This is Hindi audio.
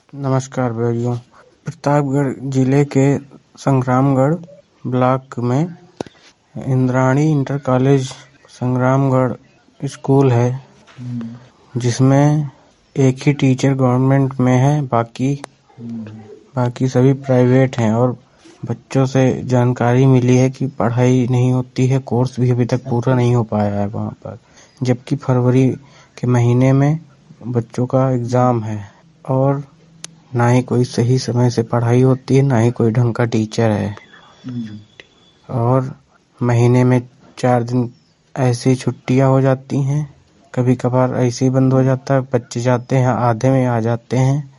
नमस्कार भाइयों। प्रतापगढ़ जिले के संग्रामगढ़ ब्लॉक में Indrani inter college Sangramgarh school है, जिसमें एक ही टीचर गवर्नमेंट में है, बाकी सभी प्राइवेट हैं। और बच्चों से जानकारी मिली है कि पढ़ाई नहीं होती है, कोर्स भी अभी तक पूरा नहीं हो पाया है वहाँ पर, जबकि फरवरी के महीने में बच्चों का एग्ज़ाम है और ना ही कोई सही समय से पढ़ाई होती है, ना ही कोई ढंग का टीचर है। और महीने में 4 दिन ऐसी छुट्टियां हो जाती हैं, कभी कभार ऐसे ही बंद हो जाता है। बच्चे जाते हैं, आधे में आ जाते हैं